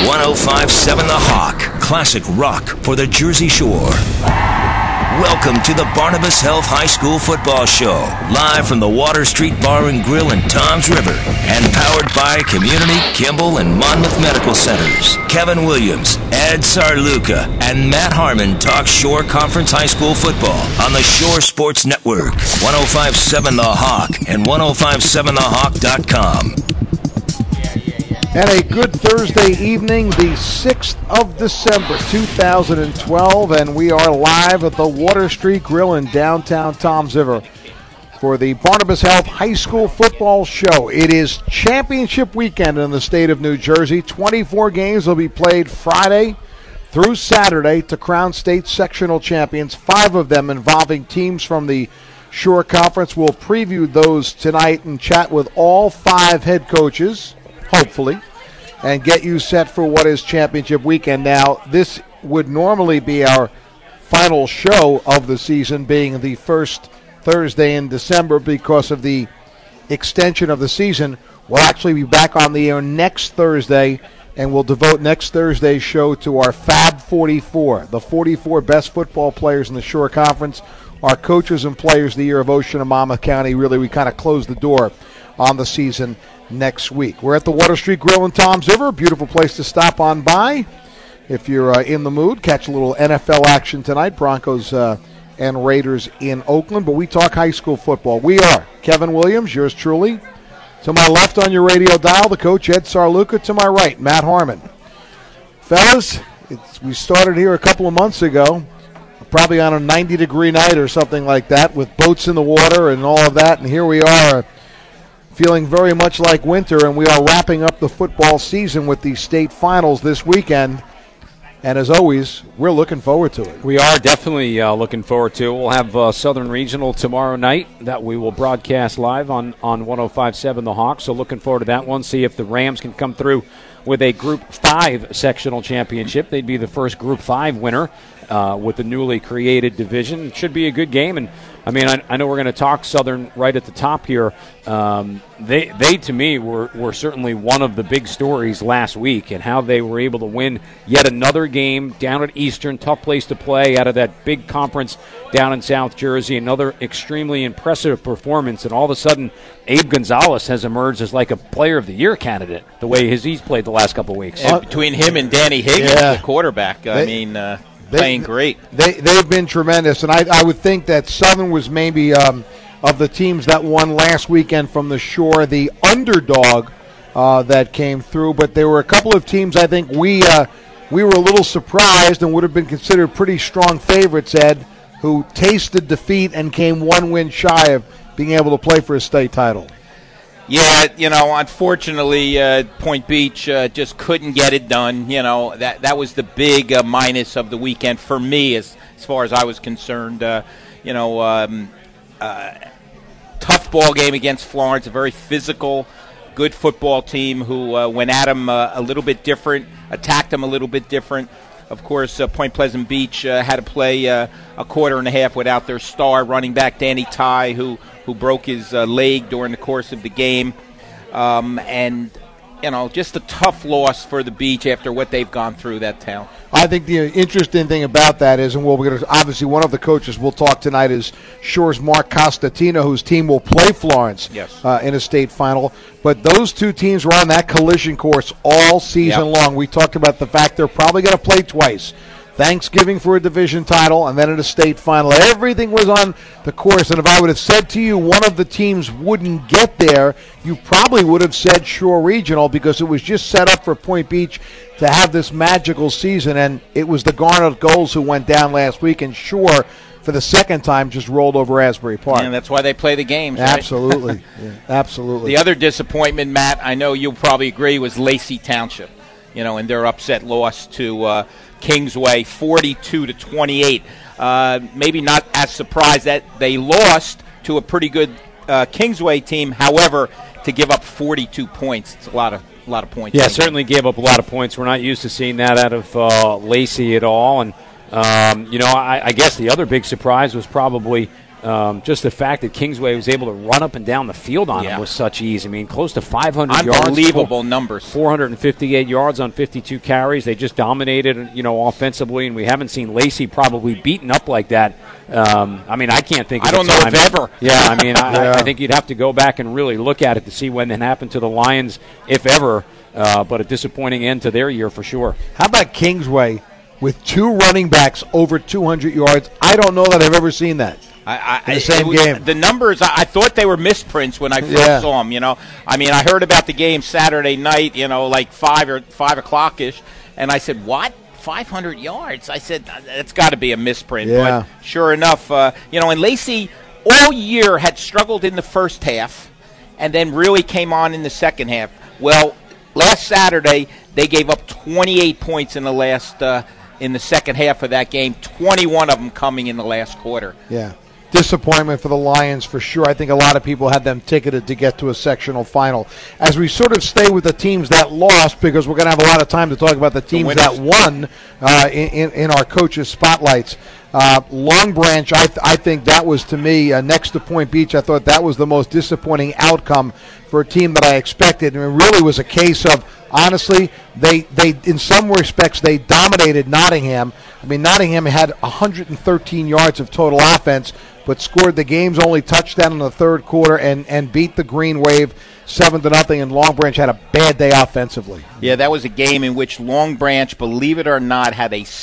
105.7 The Hawk, classic rock for the Jersey Shore. Welcome to the Barnabas Health High School Football Show, live from the Water Street Bar and Grill in Toms River, and powered by Community, Kimball, and Monmouth Medical Centers. Kevin Williams, Ed Sarluca, and Matt Harmon talk Shore Conference High School football on the Shore Sports Network, 105.7 The Hawk, and 105.7thehawk.com. And a good Thursday evening, the 6th of December, 2012, and we are live at the Water Street Grill in downtown Toms River for the Barnabas Health High School Football Show. It is championship weekend in the state of New Jersey. 24 games will be played Friday through Saturday to crown state sectional champions, 5 of them involving teams from the Shore Conference. We'll preview those tonight and chat with all 5 head coaches, hopefully, and get you set for what is championship weekend. Now, this would normally be our final show of the season, being the first Thursday in December because of the extension of the season. We'll actually be back on the air next Thursday, and we'll devote next Thursday's show to our Fab 44, the 44 best football players in the Shore Conference, our coaches and players the year of Ocean and Monmouth County. Really, we kind of close the door on the season next week. We're at the Water Street Grill in Toms River. Beautiful place to stop on by if you're in the mood. Catch a little NFL action tonight. Broncos and Raiders in Oakland. But we talk high school football. We are Kevin Williams, yours truly. To my left on your radio dial, the coach, Ed Sarluca. To my right, Matt Harmon. Fellas, we started here a couple of months ago, probably on a 90-degree night or something like that, with boats in the water and all of that. And here we are, feeling very much like winter, and we are wrapping up the football season with the state finals this weekend. And as always, we're looking forward to it. We are definitely looking forward to it. We'll have Southern Regional tomorrow night that we will broadcast live on 105.7 The Hawk. So looking forward to that one. See if the Rams can come through with a Group 5 sectional championship. They'd be the first Group 5 winner with the newly created division. It should be a good game. And I mean, I know we're going to talk Southern right at the top here. They to me, were certainly one of the big stories last week, and how they were able to win yet another game down at Eastern. Tough place to play out of that big conference down in South Jersey. Another extremely impressive performance, and all of a sudden, Abe Gonzalez has emerged as like a Player of the Year candidate, the way he's played the last couple of weeks. Between him and Danny Higgins, the quarterback, playing great. They've been tremendous, and I would think that Southern was maybe of the teams that won last weekend from the Shore, the underdog that came through. But there were a couple of teams I think we were a little surprised and would have been considered pretty strong favorites, Ed, who tasted defeat and came one win shy of being able to play for a state title. Yeah, unfortunately, Point Beach just couldn't get it done. That was the big minus of the weekend for me, as far as I was concerned. Tough ball game against Florence, a very physical, good football team who went at them a little bit different, attacked them a little bit different. Of course, Point Pleasant Beach had to play a quarter and a half without their star running back, Danny Ty, who broke his leg during the course of the game. And, just a tough loss for the Beach after what they've gone through, that town. I think the interesting thing about that is, and we're going to, obviously one of the coaches we'll talk tonight is Shore's Mark Costantina, whose team will play Florence in a state final. But those two teams were on that collision course all season long. We talked about the fact they're probably going to play twice. Thanksgiving for a division title, and then in a state final. Everything was on the course, and if I would have said to you one of the teams wouldn't get there, you probably would have said Shore Regional, because it was just set up for Point Beach to have this magical season, and it was the Garnet Gulls who went down last week, and Shore, for the second time, just rolled over Asbury Park. And that's why they play the games, right? Absolutely. Absolutely. The other disappointment, Matt, I know you'll probably agree, was Lacey Township, and their upset loss to Kingsway, 42-28. Maybe not as surprised that they lost to a pretty good Kingsway team. However, to give up 42 points, it's a lot of points. Yeah, certainly gave up a lot of points. We're not used to seeing that out of Lacey at all. And I guess the other big surprise was probably just the fact that Kingsway was able to run up and down the field on him was such ease. I mean, close to 500 yards. Unbelievable numbers. 458 yards on 52 carries. They just dominated, offensively, and we haven't seen Lacey probably beaten up like that. I mean, I can't think of I don't know if ever. Yeah, I mean, I think you'd have to go back and really look at it to see when it happened to the Lions, if ever. But a disappointing end to their year for sure. How about Kingsway with 2 running backs over 200 yards? I don't know that I've ever seen that. In the same game. The numbers, I thought they were misprints when I first saw them, I mean, I heard about the game Saturday night, like 5 o'clock-ish, and I said, what? 500 yards? I said, it's got to be a misprint. Yeah. But sure enough, and Lacey all year had struggled in the first half and then really came on in the second half. Well, last Saturday, they gave up 28 points in the second half of that game, 21 of them coming in the last quarter. Yeah. Disappointment for the Lions for sure. I think a lot of people had them ticketed to get to a sectional final. As we sort of stay with the teams that lost, because we're going to have a lot of time to talk about the teams that won in our coaches' spotlights. Long Branch, I think that was, to me, next to Point Beach, I thought that was the most disappointing outcome for a team that I expected. And it really was a case of, honestly, they in some respects, they dominated Nottingham. I mean, Nottingham had 113 yards of total offense, but scored the game's only touchdown in the third quarter and beat the Green Wave 7-0, and Long Branch had a bad day offensively. Yeah, that was a game in which Long Branch, believe it or not, had a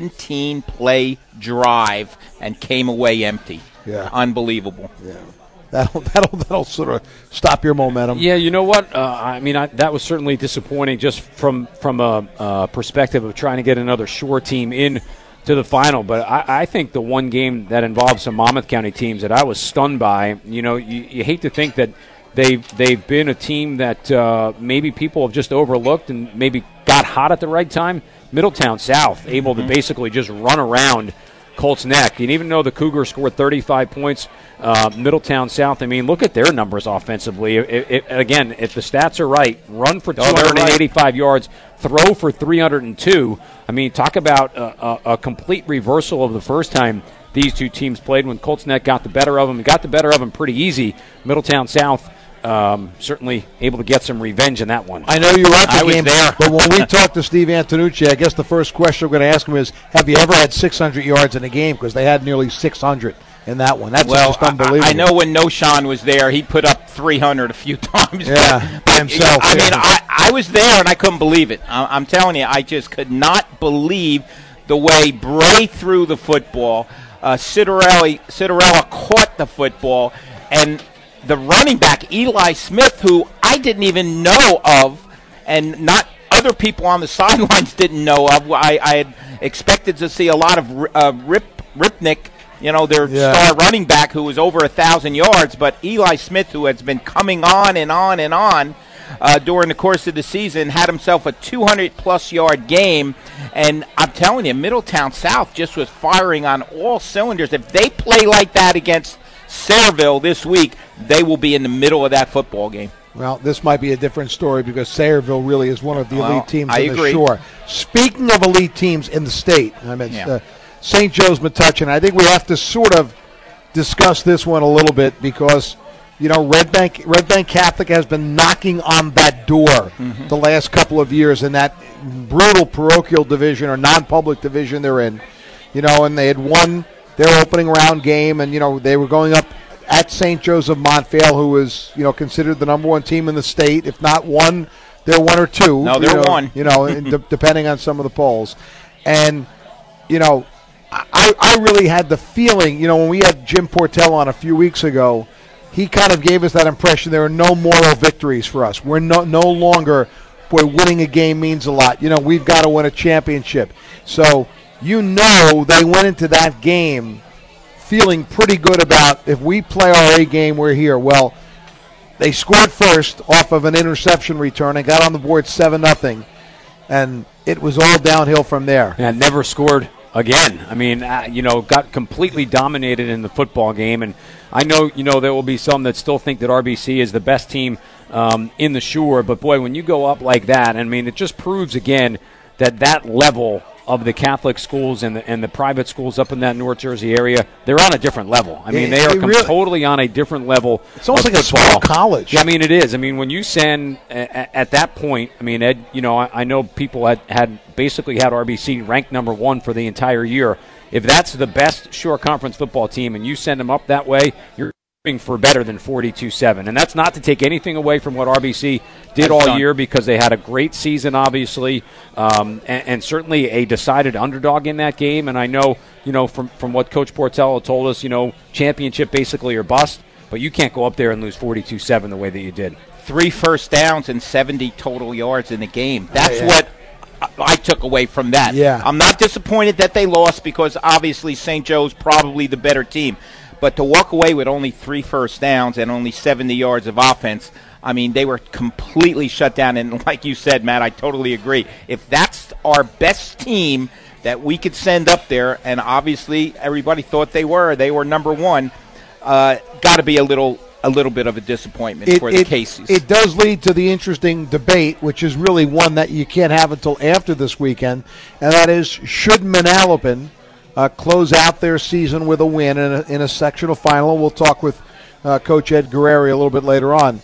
17-play drive and came away empty. Yeah. Unbelievable. Yeah. That'll sort of stop your momentum. Yeah, you know what? That was certainly disappointing just from a perspective of trying to get another Shore team in to the final. But I think the one game that involved some Monmouth County teams that I was stunned by, you hate to think that they've been a team that maybe people have just overlooked and maybe got hot at the right time. Middletown South able to basically just run around Colts Neck. And even though the Cougars scored 35 points, Middletown South, I mean, look at their numbers offensively. Again, if the stats are right, run for 285 yards, throw for 302. I mean, talk about a complete reversal of the first time these two teams played when Colts Neck got the better of them. Got the better of them pretty easy. Middletown South certainly able to get some revenge in that one. I know you were at the game, there. But when we talked to Steve Antonucci, I guess the first question we're going to ask him is, have you ever had 600 yards in a game? Because they had nearly 600 in that one. That's just unbelievable. I know when Noshan was there, he put up 300 a few times. Yeah, by himself. I mean, I was there, and I couldn't believe it. I'm telling you, I just could not believe the way Bray threw the football. Citarella caught the football, and the running back, Eli Smith, who I didn't even know of, and not other people on the sidelines didn't know of. I had expected to see a lot of Ripnick, their star running back, who was over 1,000 yards, but Eli Smith, who has been coming on and on and on during the course of the season, had himself a 200-plus yard game, and I'm telling you, Middletown South just was firing on all cylinders. If they play like that against Sayreville this week, they will be in the middle of that football game. Well, this might be a different story because Sayreville really is one of the elite teams I in agree. the Shore. Speaking of elite teams in the state, St. Joe's Metuchen, I think we have to sort of discuss this one a little bit because, Red Bank Catholic has been knocking on that door the last couple of years in that brutal parochial division or non-public division they're in. And they had won their opening round game, and they were going up at St. Joseph Montvale, who was considered the number one team in the state. If not one, they're one or two. No, they're one. Depending on some of the polls, and I really had the feeling, when we had Jim Portell on a few weeks ago, he kind of gave us that impression there are no moral victories for us. We're no longer, winning a game means a lot. We've got to win a championship. So. They went into that game feeling pretty good about if we play our A game, we're here. Well, they scored first off of an interception return and got on the board 7-0, and it was all downhill from there. And never scored again. I mean, got completely dominated in the football game, and I know, there will be some that still think that RBC is the best team in the Shore, but boy, when you go up like that, I mean, it just proves again that level of the Catholic schools and the private schools up in that North Jersey area, they're on a different level. I mean, they are totally on a different level. It's almost like football. a small college. Yeah, I mean, it is. I mean, when you send at that point, I mean, Ed, I know people had basically had RBC ranked number 1 for the entire year. If that's the best Shore Conference football team and you send them up that way, you're for better than 42-7. And that's not to take anything away from what RBC did all year, because they had a great season, obviously, and certainly a decided underdog in that game. And I know, from what Coach Portello told us, championship basically or bust, but you can't go up there and lose 42-7 the way that you did. 3 first downs and 70 total yards in the game. That's what I took away from that. Yeah. I'm not disappointed that they lost, because obviously St. Joe's probably the better team. But to walk away with only 3 first downs and only 70 yards of offense, I mean, they were completely shut down. And like you said, Matt, I totally agree. If that's our best team that we could send up there, and obviously everybody thought they were number 1, got to be a little bit of a disappointment for the Caseys. It does lead to the interesting debate, which is really one that you can't have until after this weekend, and that is, should Manalapan close out their season with a win in a sectional final? We'll talk with Coach Ed Guerreri a little bit later on.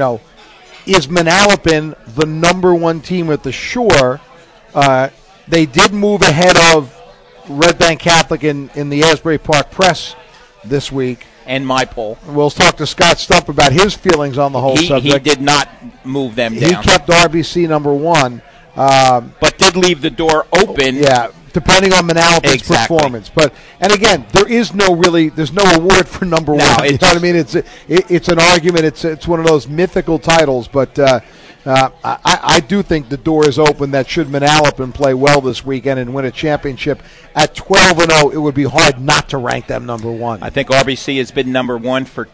Is Manalapan the number 1 team at the Shore? They did move ahead of Red Bank Catholic in the Asbury Park Press this week. And my poll. We'll talk to Scott Stump about his feelings on the whole subject. He did not move them down. He kept RBC number 1. But did leave the door open. Yeah, depending on Manalapan's performance. And again, there's no award for number 1. You know what I mean? It's an argument. It's one of those mythical titles. But I do think the door is open that should Manalapan play well this weekend and win a championship at 12-0, it would be hard not to rank them number 1. I think RBC has been number 1 for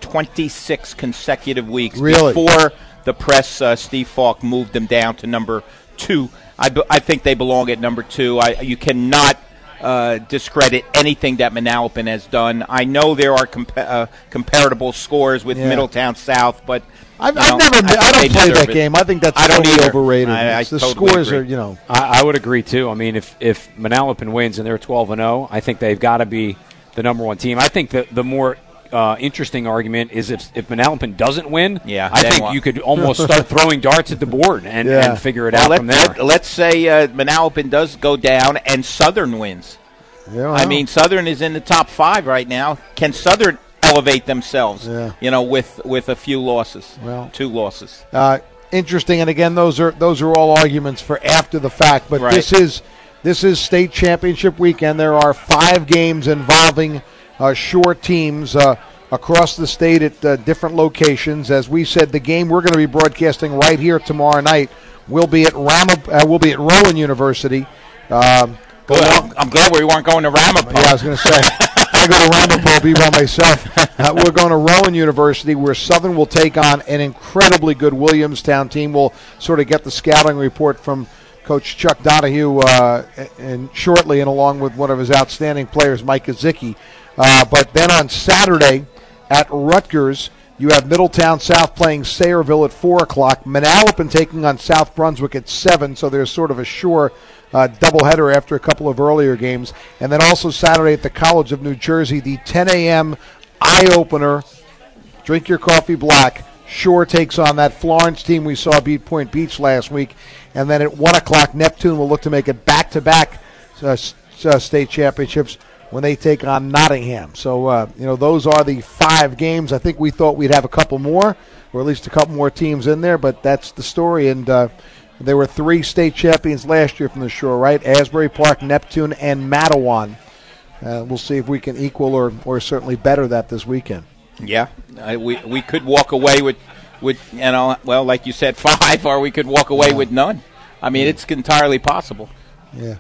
26 consecutive weeks. Really? Before the press, Steve Falk moved them down to number 2. I think they belong at number 2. You cannot discredit anything that Manalapan has done. I know there are comparable scores with Middletown South, but I don't play that game. I think that's totally overrated. The totally scores agree. are, I would agree too. I mean, if Manalapan wins and they're 12-0, I think they've got to be the number 1 team. I think that the more interesting argument is if Manalapan doesn't win, I think you could almost start throwing darts at the board and figure it out from there. Let's say Manalapan does go down and Southern wins. Yeah, I mean, Southern is in the top 5 right now. Can Southern elevate themselves, with a few losses, 2 losses? Interesting, and again, those are all arguments for after the fact, but this is state championship weekend. There are 5 games involving Shore teams across the state at different locations. As we said, the game we're going to be broadcasting right here tomorrow night will be at Rowan University. I'm glad we weren't going to Ramapo. Yeah, I was going to say, I go to Ramapo, I'll be by myself. We're going to Rowan University, where Southern will take on an incredibly good Williamstown team. We'll sort of get the scouting report from Coach Chuck Donahue and along with one of his outstanding players, Mike Kazicki. But then on Saturday at Rutgers, you have Middletown South playing Sayreville at 4 o'clock. Manalapan taking on South Brunswick at 7, so there's sort of a Shore doubleheader after a couple of earlier games. And then also Saturday at the College of New Jersey, the 10 a.m. eye-opener, drink your coffee black. Shore takes on that Florence team we saw beat Point Beach last week. And then at 1 o'clock, Neptune will look to make it back-to-back state championships when they take on Nottingham. So, those are the 5 games. I think we thought we'd have a couple more, or at least a couple more teams in there, but that's the story. And there were 3 state champions last year from the Shore, right? Asbury Park, Neptune, and Matawan. We'll see if we can equal or certainly better that this weekend. Yeah, we could walk away with like you said, 5, or we could walk away with none. I mean, it's entirely possible. Yeah,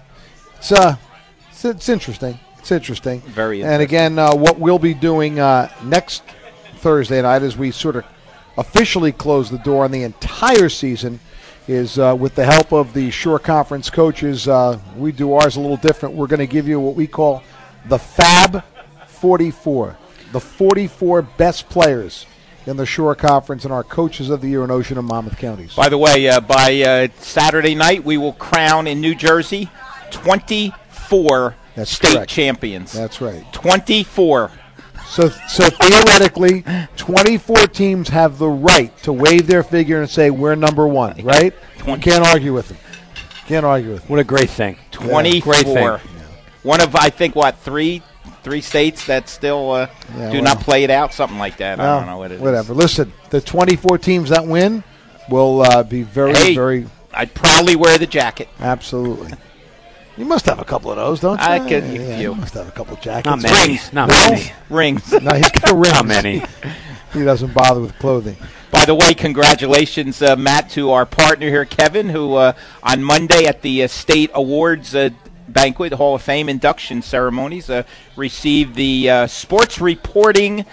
it's interesting. It's interesting. Very interesting. And again, what we'll be doing next Thursday night as we sort of officially close the door on the entire season is with the help of the Shore Conference coaches. We do ours a little different. We're going to give you what we call the Fab 44, the 44 best players in the Shore Conference and our coaches of the year in Ocean and Monmouth counties. By the way, by Saturday night, we will crown in New Jersey 20 24 That's state correct. champions. That's right. 24. So theoretically, 24 teams have the right to wave their figure and say we're number one, right? You can't argue with them. Can't argue with them. What a great thing. 24. Great thing. One of, I think, three states that still not play it out, something like that. I don't know what it is. Whatever. Listen, the 24 teams that win will be very, very... I'd probably wear the jacket. Absolutely. You must have a couple of those, don't you? I could. You must have a couple of jackets. Not many. Rings. Not many. Rings. No, he's got rings. Not many. He doesn't bother with clothing. By the way, congratulations, Matt, to our partner here, Kevin, who on Monday at the State Awards banquet, Hall of Fame induction ceremonies, received the Sports Reporting,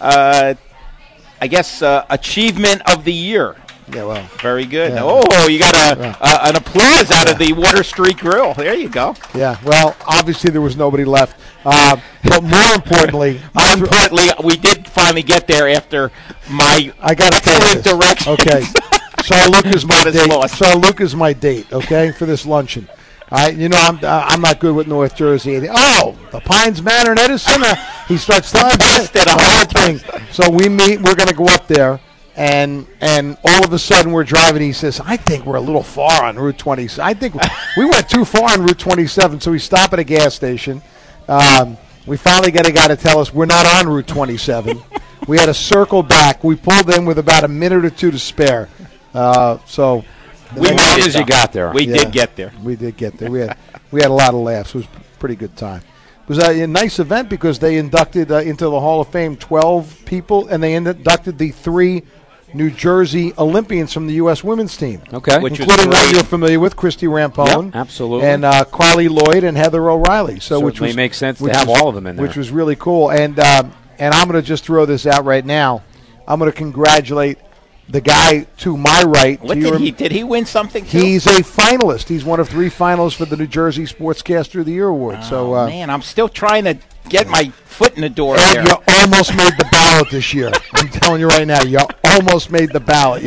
Achievement of the Year. Yeah, well. Very good. Yeah. Oh, you got an applause out of the Water Street Grill. There you go. Yeah, well, obviously there was nobody left. But more importantly, we did finally get there after my I got to tell you this. direction. Okay, Charlotte is my Got us date. lost. Charlotte is my date. Okay, for this luncheon. I'm not good with North Jersey. Oh, the Pines Manor in Edison. He starts telling me the whole thing. So we meet. We're going to go up there. And all of a sudden we're driving. He says, "I think we're a little far on Route 27. I think we went too far on Route 27." So we stop at a gas station. We finally get a guy to tell us we're not on Route 27. We had to circle back. We pulled in with about a minute or two to spare. So We As made soon it, as you though. got there. We did get there. We did get there. We had a lot of laughs. It was a pretty good time. It was a nice event because they inducted into the Hall of Fame 12 people, and they inducted the 3 New Jersey Olympians from the U.S. women's team. Okay. Which was Including one great. you're familiar with, Christy Rampone. Yep, absolutely. And Carly Lloyd and Heather O'Reilly. So which Certainly was, makes sense to which have was- all of them in there. Which was really cool. And I'm going to just throw this out right now. I'm going to congratulate the guy to my right. What Do you did he win something too? He's a finalist. He's one of 3 finalists for the New Jersey Sportscaster of the Year Award. So, man, I'm still trying to get my foot in the door Ed, there. you almost made the ballot this year. I'm telling you right now, you almost made the ballot.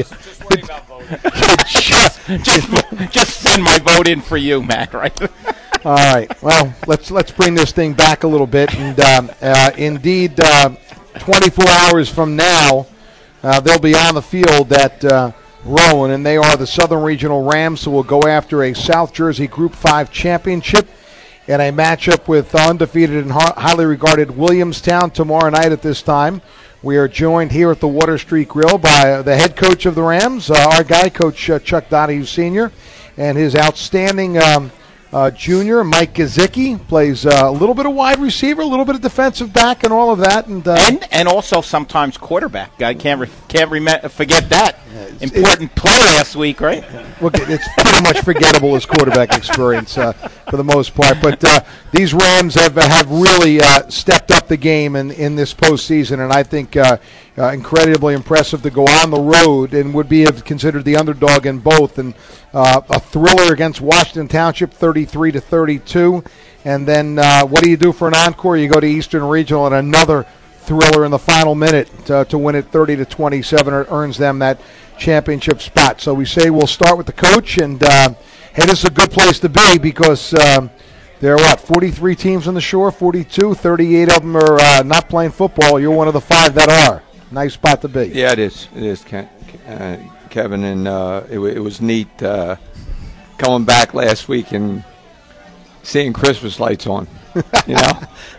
Just send my vote in for you, Matt. Right? All right. Well, let's bring this thing back a little bit, and indeed, 24 hours from now, they'll be on the field at Rowan, and they are the Southern Regional Rams, who will go after a South Jersey Group 5 championship in a matchup with undefeated and highly regarded Williamstown tomorrow night at this time. We are joined here at the Water Street Grill by the head coach of the Rams, our guy, Coach Chuck Donahue Sr., and his outstanding junior, Mike Gazicki, plays a little bit of wide receiver, a little bit of defensive back, and all of that. And also sometimes quarterback. I can't forget that. Important play last week, right? Look, it's pretty much forgettable as quarterback experience for the most part. But these Rams have really stepped up the game in this postseason, and I think incredibly impressive to go on the road and would be considered the underdog in both. And a thriller against Washington Township, 33-32. And then what do you do for an encore? You go to Eastern Regional and another thriller in the final minute to win it 30-27. It earns them that championship spot. So we say we'll start with the coach, and hey, this is a good place to be because there are 43 teams on the shore, 42, 38 of them are not playing football. You're one of the 5 that are. Nice spot to be. Yeah, it is. It is, Kevin, and it was neat coming back last week and seeing Christmas lights on. You know.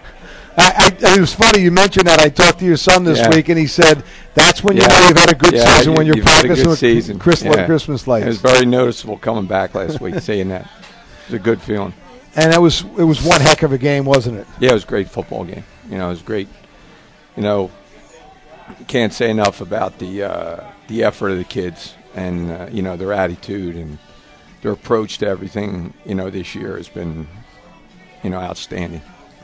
It was funny you mentioned that. I talked to your son this week, and he said that's when you know you've had a good season, when you're practicing with Christmas lights. It was very noticeable coming back last week, seeing that. It was a good feeling. And it was one heck of a game, wasn't it? Yeah, it was a great football game. You know, it was great. You know, you can't say enough about the effort of the kids and you know, their attitude and their approach to everything. You know, this year has been, you know, outstanding.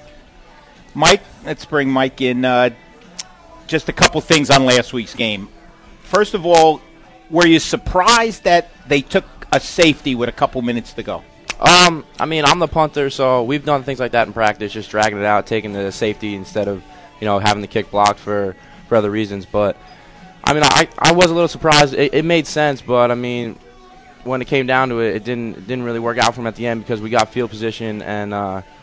Mike, let's bring Mike in. Just a couple things on last week's game. First of all, were you surprised that they took a safety with a couple minutes to go? I mean, I'm the punter, so we've done things like that in practice, just dragging it out, taking the safety instead of, you know, having the kick blocked for other reasons. But, I mean, I was a little surprised. It made sense, but, I mean, when it came down to it, it didn't really work out for him at the end because we got field position and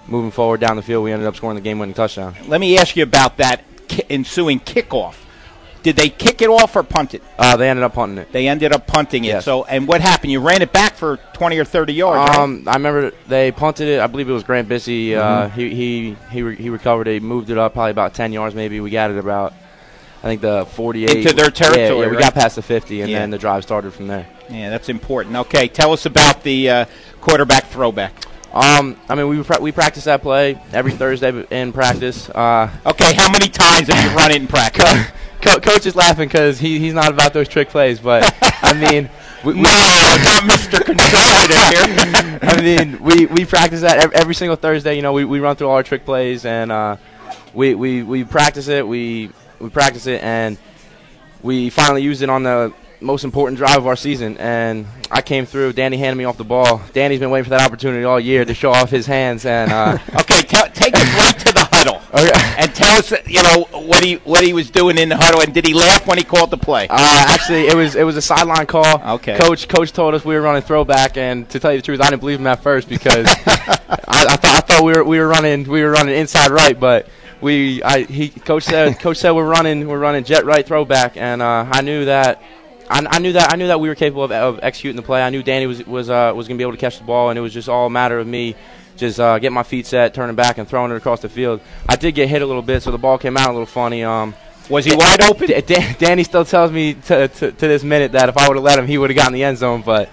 moving forward down the field, we ended up scoring the game-winning touchdown. Let me ask you about that ensuing kickoff. Did they kick it off or punt it? They ended up punting it. They ended up punting it. Yes. So, and what happened? You ran it back for 20 or 30 yards, right? I remember they punted it. I believe it was Grant Bissey. He recovered it. He moved it up probably about 10 yards maybe. We got it about, I think, the 48. Into their territory, Yeah, we right? got past the 50, and then the drive started from there. Yeah, that's important. Okay, tell us about the quarterback throwback. I mean, we practice that play every Thursday in practice. Okay, how many times have you run it in practice? Coach is laughing because he's not about those trick plays, but I mean, not Mr. Conservative here. I mean, we practice that every single Thursday. You know, we run through all our trick plays, and we practice it. We practice it, and we finally used it on the most important drive of our season. And I came through. Danny handed me off the ball. Danny's been waiting for that opportunity all year to show off his hands. And okay, take us right to the huddle. Okay. And tell us, what he was doing in the huddle, and did he laugh when he called the play? Actually, it was a sideline call. Okay. Coach told us we were running throwback, and to tell you the truth, I didn't believe him at first because I thought we were running inside right, but coach said we're running jet right throwback, and I knew that we were capable of executing the play. I knew Danny was going to be able to catch the ball, and it was just all a matter of me just getting my feet set, turning back, and throwing it across the field. I did get hit a little bit, so the ball came out a little funny. Was he wide open? Danny still tells me to this minute that if I would have let him, he would have gotten the end zone. But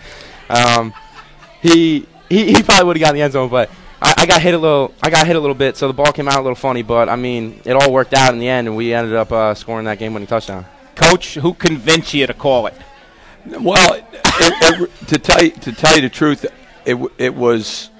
he probably would have gotten the end zone. But I got hit a little bit, so the ball came out a little funny. But I mean, it all worked out in the end, and we ended up scoring that game-winning touchdown. Coach, who convinced you to call it? Well, to tell you the truth, it was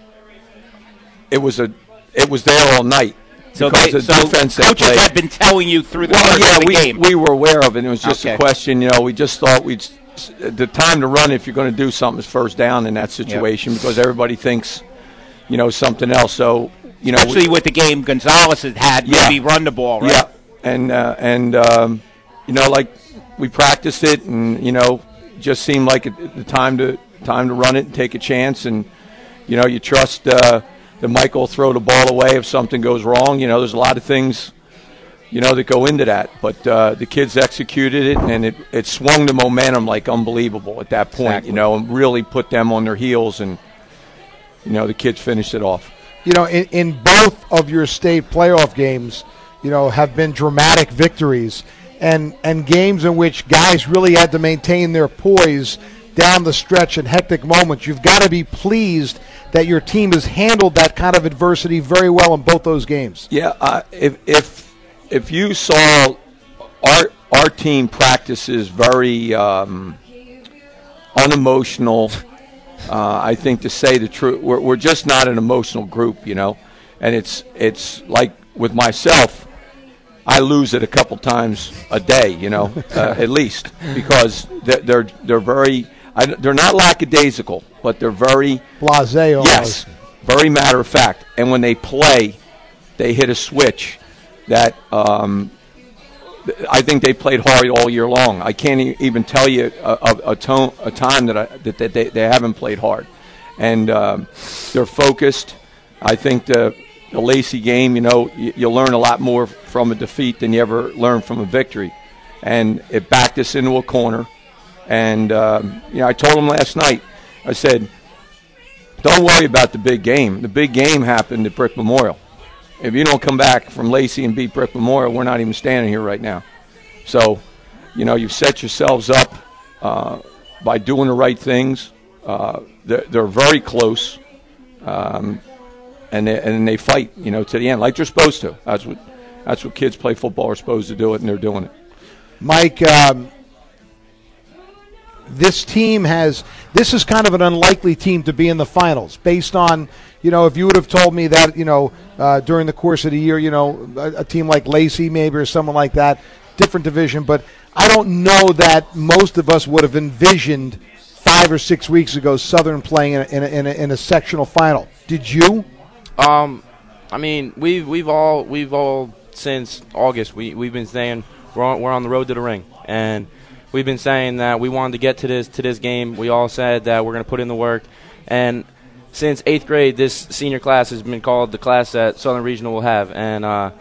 there all night. So defense coaches had been telling you through the game. We were aware of it. It was just a question. We just thought the time to run if you're going to do something is first down in that situation because everybody thinks something else. So especially with the game Gonzalez had maybe run the ball, right? Yeah, and like we practiced it, and just seemed like the time to run it and take a chance, and you trust that Michael will throw the ball away if something goes wrong. There's a lot of things that go into that, but the kids executed it, and it swung the momentum like unbelievable at that point. Exactly. And really put them on their heels, and the kids finished it off. In both of your state playoff games, have been dramatic victories. And games in which guys really had to maintain their poise down the stretch in hectic moments. You've got to be pleased that your team has handled that kind of adversity very well in both those games. Yeah, if you saw our team practices very unemotional, I think to say the truth, we're just not an emotional group, and it's like with myself. I lose it a couple times a day, at least, because they're very they're not lackadaisical, but they're very blasé almost. Yes, very matter of fact. And when they play, they hit a switch that I think they played hard all year long. I can't even tell you a time that they haven't played hard, and they're focused. I think the Lacey game, you learn a lot more from a defeat than you ever learn from a victory. And it backed us into a corner. And, I told them last night, I said, don't worry about the big game. The big game happened at Brick Memorial. If you don't come back from Lacey and beat Brick Memorial, we're not even standing here right now. So, you've set yourselves up by doing the right things. They're very close. And they fight, to the end, like they're supposed to. That's what kids play football are supposed to do it, and they're doing it. Mike, this is kind of an unlikely team to be in the finals, based on, if you would have told me that, during the course of the year, a team like Lacey maybe or someone like that, different division, but I don't know that most of us would have envisioned 5 or 6 weeks ago Southern playing in a sectional final. Did you? I mean, we've all since August we've been saying we're on the road to the ring, and we've been saying that we wanted to get to this game. We all said that we're going to put in the work, and since 8th grade, this senior class has been called the class that Southern Regional will have, and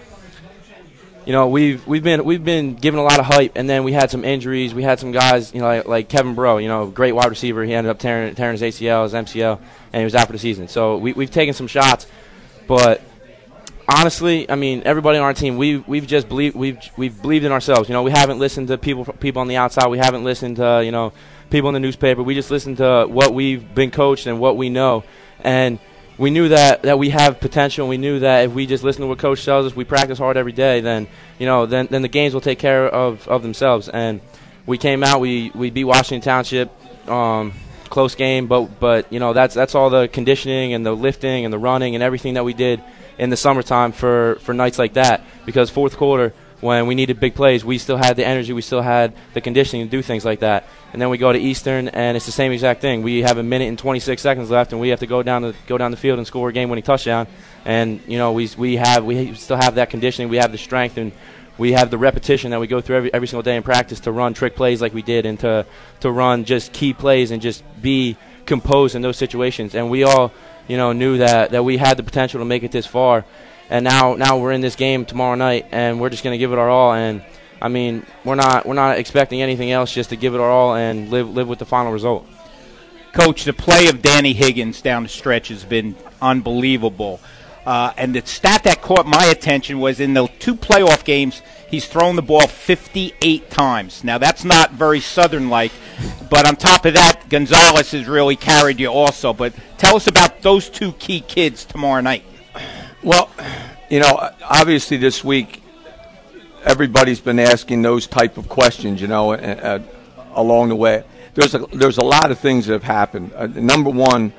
we've been given a lot of hype, and then we had some injuries. We had some guys, like Kevin Breaux, great wide receiver. He ended up tearing his ACL, his MCL, and he was out for the season. So we've taken some shots, but honestly, I mean, everybody on our team, we've just believed in ourselves. We haven't listened to people on the outside. We haven't listened to people in the newspaper. We just listened to what we've been coached and what we know, and we knew that we have potential. We knew that if we just listen to what Coach tells us, we practice hard every day, then the games will take care of themselves. And we came out, we beat Washington Township, close game, but that's all the conditioning and the lifting and the running and everything that we did in the summertime for nights like that. Because fourth quarter, when we needed big plays, we still had the energy, we still had the conditioning to do things like that. And then we go to Eastern, and it's the same exact thing. We have a minute and 26 seconds left, and we have to go down the field and score a game-winning touchdown. And we still have that conditioning, we have the strength, and we have the repetition that we go through every single day in practice to run trick plays like we did, and to run just key plays and just be composed in those situations. And we all knew that we had the potential to make it this far. And now we're in this game tomorrow night, and we're just going to give it our all. And I mean, we're not expecting anything else, just to give it our all and live with the final result. Coach, the play of Danny Higgins down the stretch has been unbelievable. And the stat that caught my attention was in the 2 playoff games, he's thrown the ball 58 times. Now, that's not very Southern-like, but on top of that, Gonzalez has really carried you also. But tell us about those 2 key kids tomorrow night. Well, obviously this week, everybody's been asking those type of questions, along the way. There's a lot of things that have happened. Number one,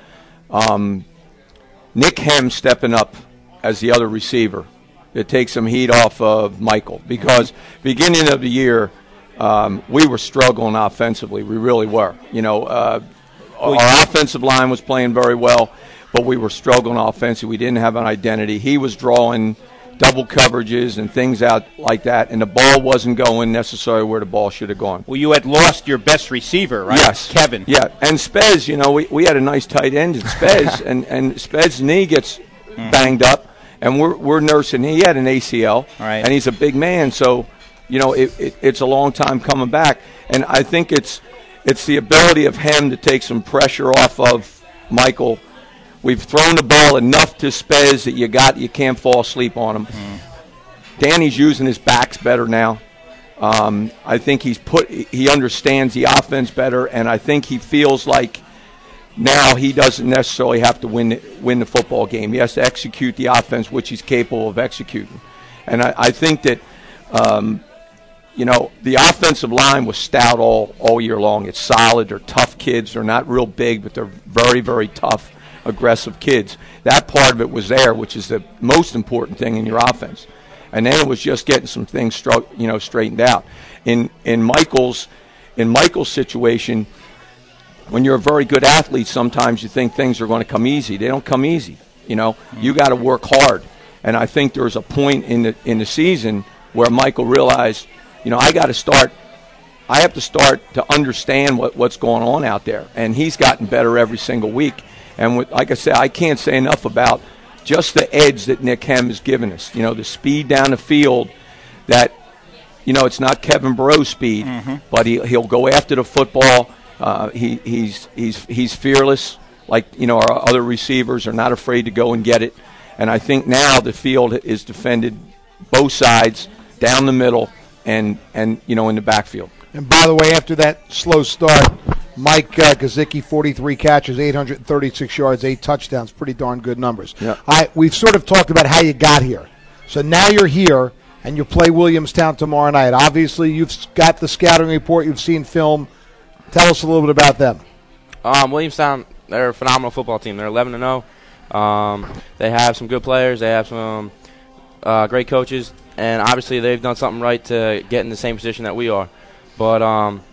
Nick Hem stepping up as the other receiver. It takes some heat off of Michael, because beginning of the year, we were struggling offensively. We really were. Our offensive line was playing very well, but we were struggling offensively. We didn't have an identity. He was drawing double coverages and things out like that, and the ball wasn't going necessarily where the ball should have gone. Well, you had lost your best receiver, right? Yes. Kevin. Yeah, and Spez, we had a nice tight end in Spez, and Spez's knee gets banged up, and we're nursing. He had an ACL, right, and he's a big man, so, it's a long time coming back. And I think it's the ability of him to take some pressure off of Michael. We've thrown the ball enough to Spez that you can't fall asleep on him. Danny's using his backs better now. I think he understands the offense better, and I think he feels like now he doesn't necessarily have to win the football game. He has to execute the offense, which he's capable of executing. And I think that the offensive line was stout all year long. It's solid. They're tough kids. They're not real big, but they're very, very tough, aggressive kids. That part of it was there, which is the most important thing in your offense. And then it was just getting some things straightened out. In Michael's situation, when you're a very good athlete, sometimes you think things are going to come easy. They don't come easy. You got to work hard. And I think there was a point in the season where Michael realized, I have to start to understand what's going on out there. And he's gotten better every single week. And like I said, I can't say enough about just the edge that Nick Hem has given us. The speed down the field that, it's not Kevin Breaux's speed, but he'll go after the football. He's fearless. Like, our other receivers are not afraid to go and get it. And I think now the field is defended both sides, down the middle, and in the backfield. And by the way, after that slow start, Mike Gazicki, 43 catches, 836 yards, 8 touchdowns, pretty darn good numbers. Yeah. We've sort of talked about how you got here. So now you're here, and you play Williamstown tomorrow night. Obviously, you've got the scouting report. You've seen film. Tell us a little bit about them. Williamstown, they're a phenomenal football team. They're 11-0. They have some good players. They have some great coaches. And obviously they've done something right to get in the same position that we are. But,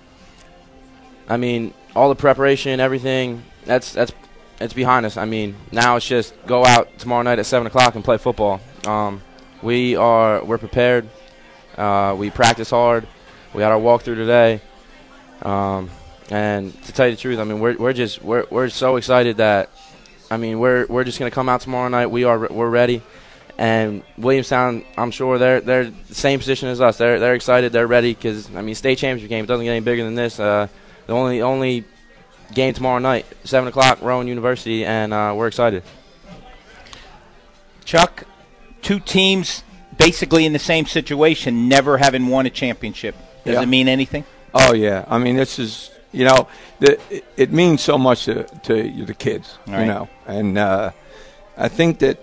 all the preparation, everything, that's behind us. Now it's just go out tomorrow night at 7 o'clock and play football. We're prepared. We practice hard. We had our walkthrough today. And to tell you the truth, we're so excited that I mean, we're just going to come out tomorrow night. We're ready. And Williamstown, I'm sure they're the same position as us. They're excited. They're ready because, I mean, state championship game, it doesn't get any bigger than this. The only game tomorrow night, 7 o'clock, Rowan University, and we're excited. Chuck, two teams basically in the same situation, never having won a championship. Does it mean anything? Oh, yeah. I mean, this is, it means so much to the kids, right. And I think that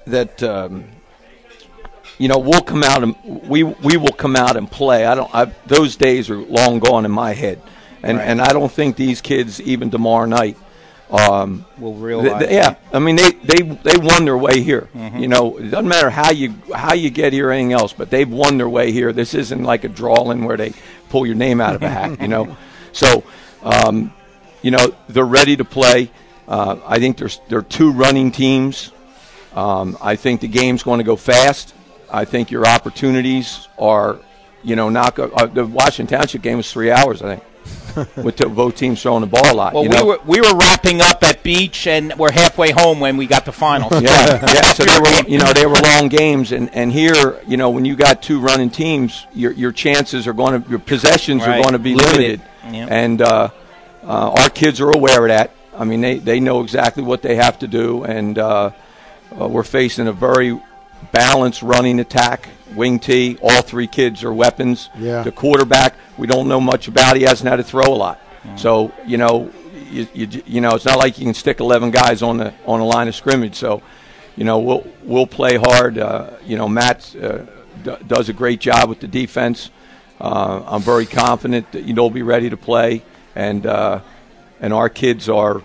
we'll come out and we will come out and play. Those days are long gone in my head, and I don't think these kids even tomorrow night will realize. I mean they won their way here. Mm-hmm. It doesn't matter how you get here or anything else, but they've won their way here. This isn't like a drawing where they pull your name out of a hat. So they're ready to play. I think there are two running teams. I think the game's going to go fast. I think your opportunities are, the Washington Township game was 3 hours, I think, with both teams throwing the ball a lot. Well, we were wrapping up at Beach, and we're halfway home when we got the finals. Yeah. So they were long games, and here, when you got two running teams, your chances are going to, your possessions are going to be limited. Yep. And our kids are aware of that. I mean, they know exactly what they have to do, and we're facing a very balanced running attack, wing T. All three kids are weapons. Yeah. The quarterback, we don't know much about. He hasn't had to throw a lot. Mm. So, it's not like you can stick 11 guys on the line of scrimmage. So, we'll play hard. Matt does a great job with the defense. I'm very confident that they'll be ready to play, and our kids are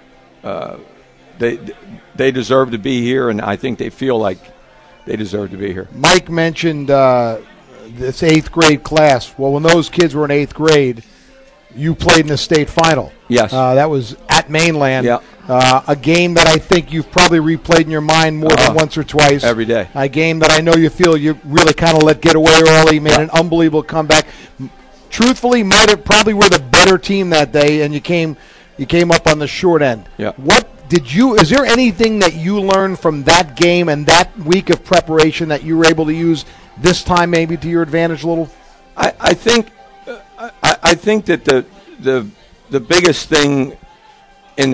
they deserve to be here, and I think they feel like they deserve to be here. Mike mentioned this 8th grade class. Well, when those kids were in 8th grade, you played in the state final. Yes. That was at Mainland. Yeah. A game that I think you've probably replayed in your mind more than once or twice. Every day. A game that I know you feel you really kind of let get away early, made an unbelievable comeback. Truthfully, probably were the better team that day, and you came up on the short end. Yeah. Is there anything that you learned from that game and that week of preparation that you were able to use this time maybe to your advantage a little? I think that the biggest thing in the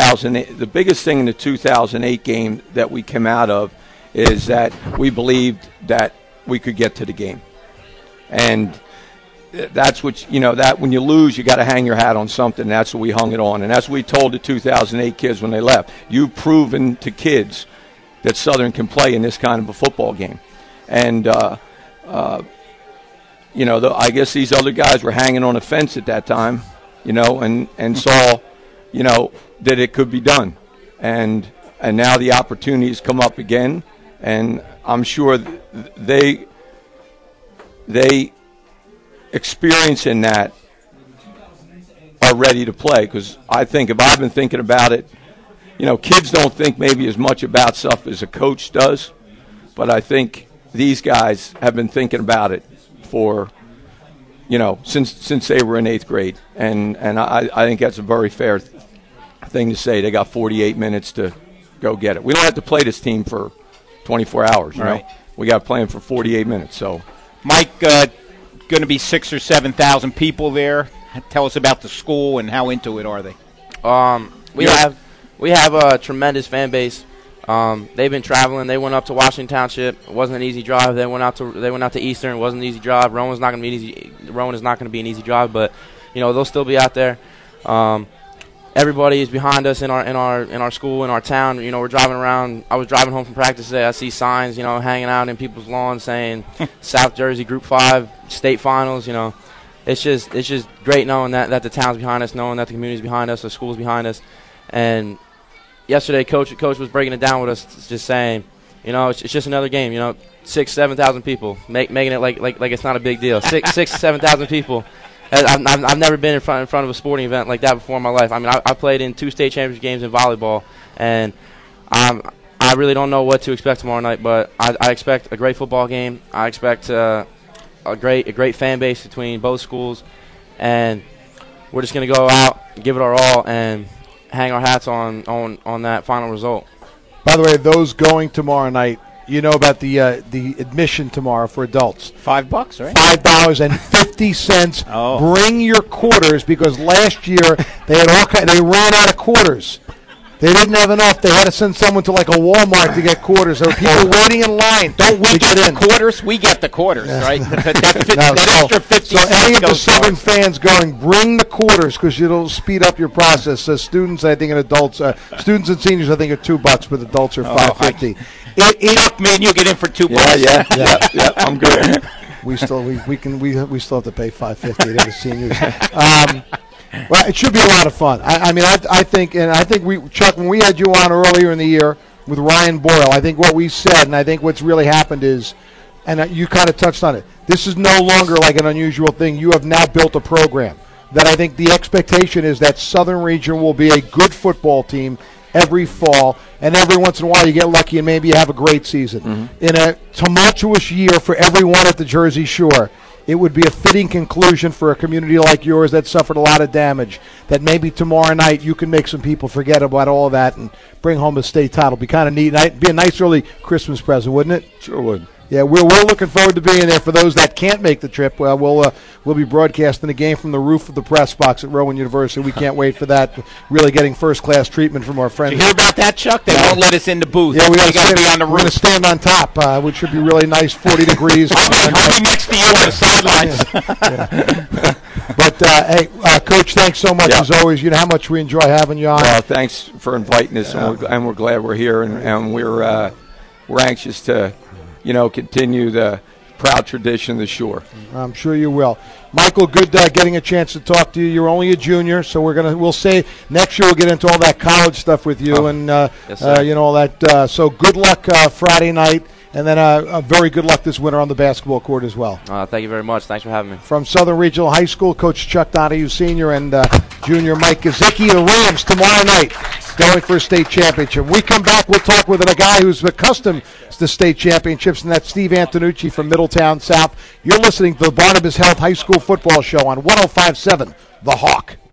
2008 game that we came out of is that we believed that we could get to the game. And that's what, that when you lose, you got to hang your hat on something. That's what we hung it on. And that's what we told the 2008 kids when they left. You've proven to kids that Southern can play in this kind of a football game. And, I guess these other guys were hanging on a fence at that time, and saw, that it could be done. And now the opportunities come up again. And I'm sure they experiencing that are ready to play, because I think if I've been thinking about it, kids don't think maybe as much about stuff as a coach does, but I think these guys have been thinking about it for since they were in 8th grade, and I think that's a very fair thing to say. They got 48 minutes to go get it. We don't have to play this team for 24 hours, right. We got to play them for 48 minutes. So, Mike, going to be 6,000 or 7,000 people there. Tell us about the school and how into it are they? We have a tremendous fan base. They've been traveling. They went up to Washington Township. It wasn't an easy drive. They went out to Eastern. It wasn't an easy drive. Rowan is not going to be an easy drive, but they'll still be out there. Everybody is behind us in our school, in our town. We're driving around. I was driving home from practice today. I see signs, hanging out in people's lawns saying South Jersey Group 5 state finals. It's just great knowing that the town's behind us, knowing that the community's behind us, the school's behind us. And yesterday, coach was breaking it down with us, just saying, it's just another game. 6,000-7,000 people, making it like it's not a big deal. 6,000-7,000 people. I've never been in front of a sporting event like that before in my life. I mean, I played in 2 state championship games in volleyball, and I really don't know what to expect tomorrow night. But I expect a great football game. I expect a great fan base between both schools, and we're just going to go out, give it our all, and hang our hats on that final result. By the way, those going tomorrow night, you know about the admission tomorrow for adults. $5, right? $5.50. Oh. Bring your quarters, because last year they ran out of quarters. They didn't have enough. They had to send someone to like a Walmart to get quarters. There were people waiting in line. Don't we get the quarters? We get the quarters, right? That extra 50 so any of the goes Southern towards. fans going, bring the quarters, because it'll speed up your process. So students, I think, and adults, students and seniors, I think, are $2, but adults are $5.50. Chuck, me and you get in for $2. Yeah, I'm good. We still have to pay $5.50 to the seniors. Well, it should be a lot of fun. I think Chuck, when we had you on earlier in the year with Ryan Boyle, I think what we said, and I think what's really happened is, and you kind of touched on it, this is no longer like an unusual thing. You have now built a program that I think the expectation is that Southern Region will be a good football team every fall, and every once in a while you get lucky and maybe you have a great season. Mm-hmm. In a tumultuous year for everyone at the Jersey Shore, it would be a fitting conclusion for a community like yours that suffered a lot of damage, that maybe tomorrow night you can make some people forget about all that and bring home a state title. It'd be kind of neat. It'd be a nice early Christmas present, wouldn't it? Sure would. Yeah, we're looking forward to being there. For those that can't make the trip, we'll be broadcasting the game from the roof of the press box at Rowan University. We can't wait for that. Really getting first-class treatment from our friends. Did you hear about that, Chuck? They won't let us in the booth. Yeah, we got to be on the roof. We're going to stand on top, which should be really nice, 40 degrees. I'll be next to you on the sidelines. But, hey, Coach, thanks so much, as always. You know how much we enjoy having you on. Well, thanks for inviting us, and we're glad we're here, and we're anxious to continue the proud tradition of the Shore. I'm sure you will. Michael, good getting a chance to talk to you. You're only a junior, so we'll say next year we'll get into all that college stuff with you and yes, sir. all that. So good luck Friday night, and then a very good luck this winter on the basketball court as well. Thank you very much. Thanks for having me. From Southern Regional High School, Coach Chuck Donahue Sr. and Junior Mike Gazicki. The Rams tomorrow night going for a state championship. When we come back, we'll talk with a guy who's accustomed to state championships, and that's Steve Antonucci from Middletown South. You're listening to the Barnabas Health High School Football Show on 105.7 The Hawk.